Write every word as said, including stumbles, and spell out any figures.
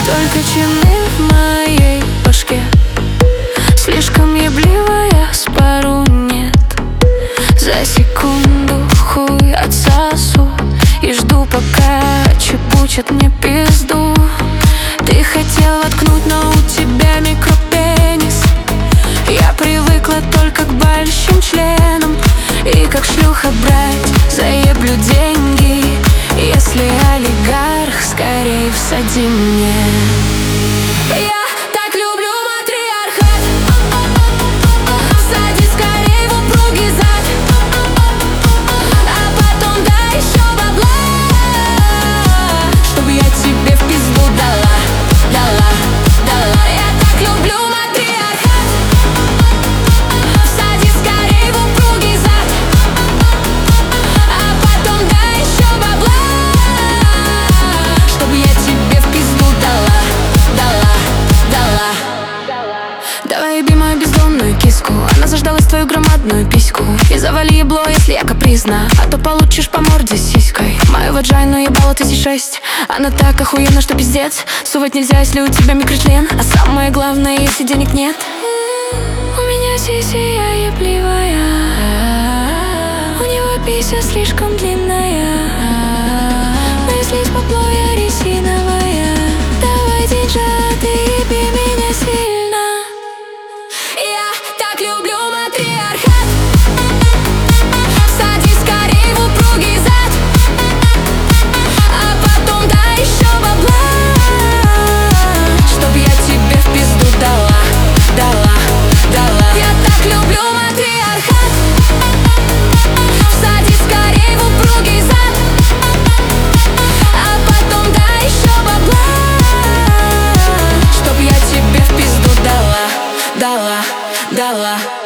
Только чины в моей башке. Слишком ебливая, с пару нет. За секунду хуй отсосу и жду, пока чебучат мне пизду. Ты хотел воткнуть, но у тебя микропенис. Я привыкла только к большим членам и как шлюха брать заеблю деньги. Если олигарх, скорей всади мне. Я так люблю матриархат. Всади скорей в упругий зад, а потом дай еще бабла, чтоб я тебе в пизду дала, дала, дала. Я так люблю матриархат. Всади скорей в упругий зад, а потом дай еще бабла, чтоб я тебе в пизду дала, дала, дала. Давай еби мою бездомную киску. Она заждалась твою громадную письку. И завали ебло, если я капризна, а то получишь по морде сиськой. Мою ваджайну ебало тысяч шесть. Она так охуенна, что пиздец. Сувать нельзя, если у тебя микрочлен. А самое главное, если денег нет. У меня сисия ебливая, у него пися слишком длинная. Но если с бабло я резиновая, давай, диджей, ты еби меня сильно. Я так люблю матриархат. Всади скорей в упругий зад, а потом дай еще бабла, чтоб я тебе в пизду дала, дала, дала. Я так люблю матриархат. Всади скорей в упругий зад, а потом дай еще бабла, чтоб я тебе в пизду дала, дала, дала.